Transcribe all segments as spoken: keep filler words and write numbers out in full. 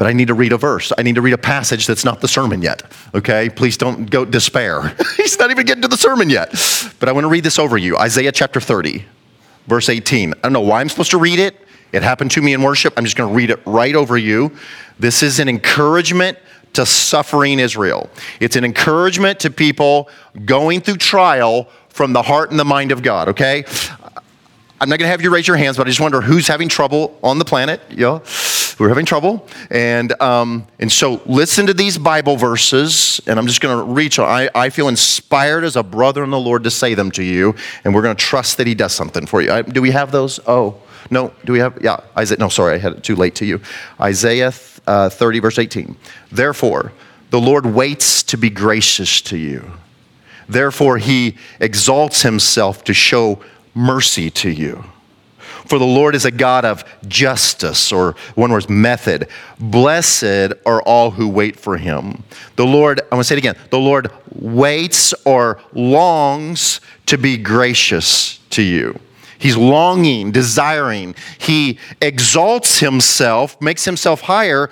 but I need to read a verse. I need to read a passage that's not the sermon yet, okay? Please don't go despair. He's not even getting to the sermon yet. But I want to read this over you. Isaiah chapter thirty, verse eighteen. I don't know why I'm supposed to read it. It happened to me in worship. I'm just going to read it right over you. This is an encouragement to suffering Israel. It's an encouragement to people going through trial from the heart and the mind of God, okay? I'm not going to have you raise your hands, but I just wonder who's having trouble on the planet. Yeah, we're having trouble. And um, and so listen to these Bible verses, and I'm just going to reach. I, I feel inspired as a brother in the Lord to say them to you, and we're going to trust that he does something for you. I, do we have those? Oh, no. Do we have? Yeah, Isaiah. No, sorry, I had it too late to you. Isaiah uh, thirty, verse eighteen. Therefore, the Lord waits to be gracious to you. Therefore, he exalts himself to show mercy to you. For the Lord is a God of justice, or one word, method. Blessed are all who wait for him. The Lord, I want to say it again, the Lord waits or longs to be gracious to you. He's longing, desiring. He exalts himself, makes himself higher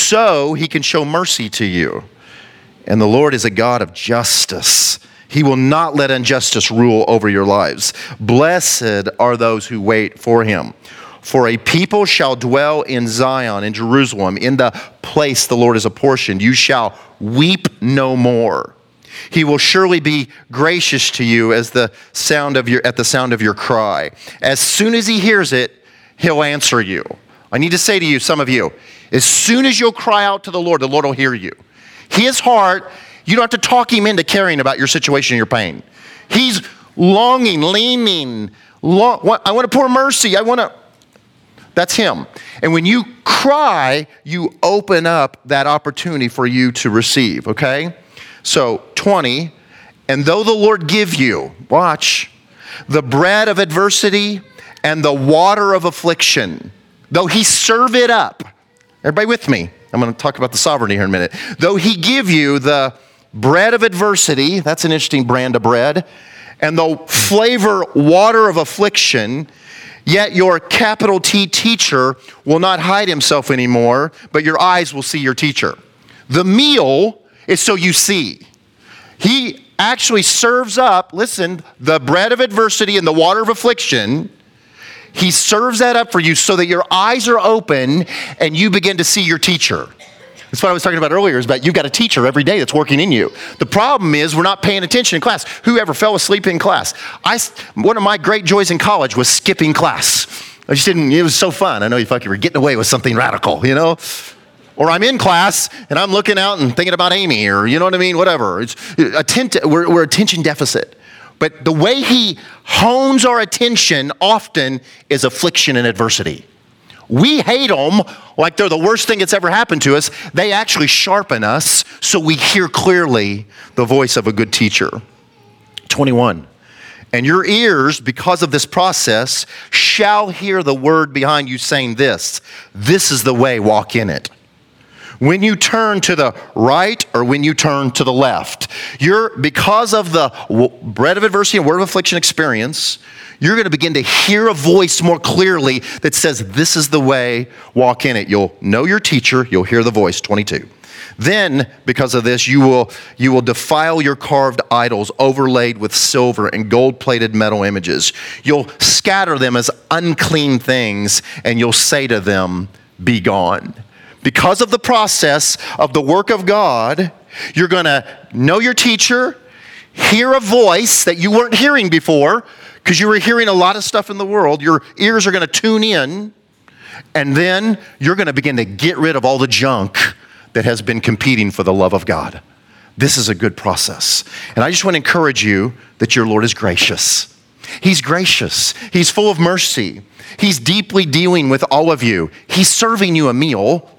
so he can show mercy to you. And the Lord is a God of justice. He will not let injustice rule over your lives. Blessed are those who wait for him. For a people shall dwell in Zion, in Jerusalem, in the place the Lord has apportioned. You shall weep no more. He will surely be gracious to you as the sound of your, at the sound of your cry. As soon as he hears it, he'll answer you. I need to say to you, some of you, as soon as you'll cry out to the Lord, the Lord will hear you. His heart, you don't have to talk him into caring about your situation and your pain. He's longing, leaning. Long, I want to pour mercy. I want to. That's him. And when you cry, you open up that opportunity for you to receive, okay? So, twenty, and though the Lord give you, watch, the bread of adversity and the water of affliction, though he serve it up. Everybody with me? I'm going to talk about the sovereignty here in a minute. Though he give you the bread of adversity, that's an interesting brand of bread, and the flavor water of affliction, yet your capital T teacher will not hide himself anymore, but your eyes will see your teacher. The meal is so you see. He actually serves up, listen, the bread of adversity and the water of affliction. He serves that up for you so that your eyes are open and you begin to see your teacher. That's what I was talking about earlier, is about you've got a teacher every day that's working in you. The problem is we're not paying attention in class. Whoever fell asleep in class? I, one of my great joys in college was skipping class. I just didn't, it was so fun. I know you fucking were getting away with something radical, you know? Or I'm in class and I'm looking out and thinking about Amy, or you know what I mean, whatever. It's attent, we're, we're attention deficit. But the way he hones our attention often is affliction and adversity. We hate them like they're the worst thing that's ever happened to us. They actually sharpen us so we hear clearly the voice of a good teacher. twenty-one. And your ears, because of this process, shall hear the word behind you saying this. This is the way, walk in it. When you turn to the right or when you turn to the left, you're, because of the bread of adversity and word of affliction experience, you're going to begin to hear a voice more clearly that says, this is the way, walk in it. You'll know your teacher, you'll hear the voice, twenty-two. Then, because of this, you will, you will defile your carved idols overlaid with silver and gold-plated metal images. You'll scatter them as unclean things, and you'll say to them, be gone. Because of the process of the work of God, you're going to know your teacher, hear a voice that you weren't hearing before, because you were hearing a lot of stuff in the world. Your ears are going to tune in, and then you're going to begin to get rid of all the junk that has been competing for the love of God. This is a good process. And I just want to encourage you that your Lord is gracious. He's gracious. He's full of mercy. He's deeply dealing with all of you. He's serving you a meal,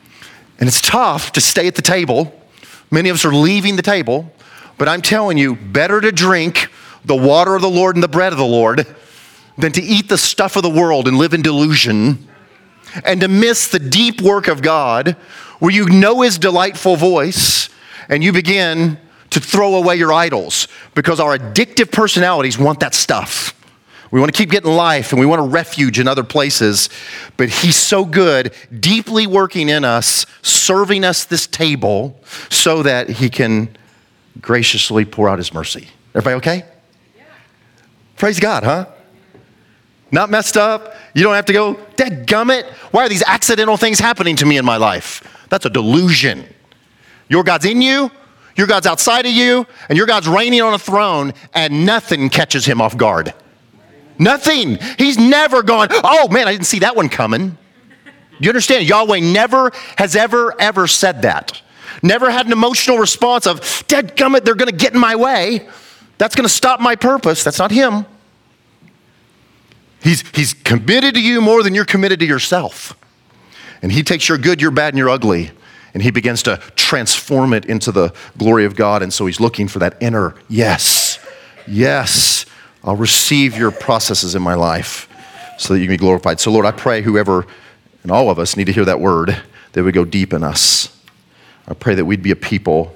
and it's tough to stay at the table. Many of us are leaving the table, but I'm telling you, better to drink the water of the Lord and the bread of the Lord than to eat the stuff of the world and live in delusion and to miss the deep work of God where you know his delightful voice and you begin to throw away your idols because our addictive personalities want that stuff. We want to keep getting life, and we want a refuge in other places. But he's so good, deeply working in us, serving us this table so that he can graciously pour out his mercy. Everybody okay? Yeah. Praise God, huh? Not messed up. You don't have to go, dadgummit, why are these accidental things happening to me in my life? That's a delusion. Your God's in you, your God's outside of you, and your God's reigning on a throne, and nothing catches him off guard. Nothing. He's never gone, oh man, I didn't see that one coming. Do you understand? Yahweh never has ever, ever said that. Never had an emotional response of, dadgummit, they're going to get in my way. That's going to stop my purpose. That's not him. He's, he's committed to you more than you're committed to yourself. And he takes your good, your bad, and your ugly, and he begins to transform it into the glory of God. And so he's looking for that inner, yes, yes, I'll receive your processes in my life so that you can be glorified. So Lord, I pray whoever and all of us need to hear that word, that would go deep in us. I pray that we'd be a people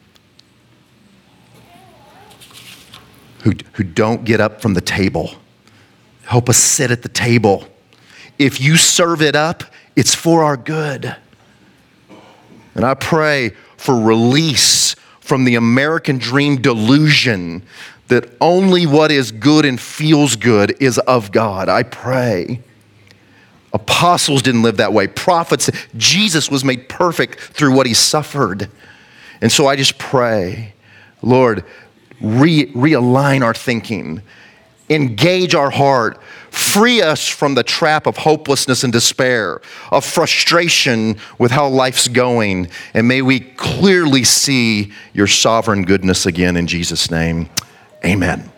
who, who don't get up from the table. Help us sit at the table. If you serve it up, it's for our good. And I pray for release from the American dream delusion that only what is good and feels good is of God. I pray. Apostles didn't live that way. Prophets, Jesus was made perfect through what he suffered. And so I just pray, Lord, re- realign our thinking. Engage our heart. Free us from the trap of hopelessness and despair, of frustration with how life's going. And may we clearly see your sovereign goodness again in Jesus' name. Amen.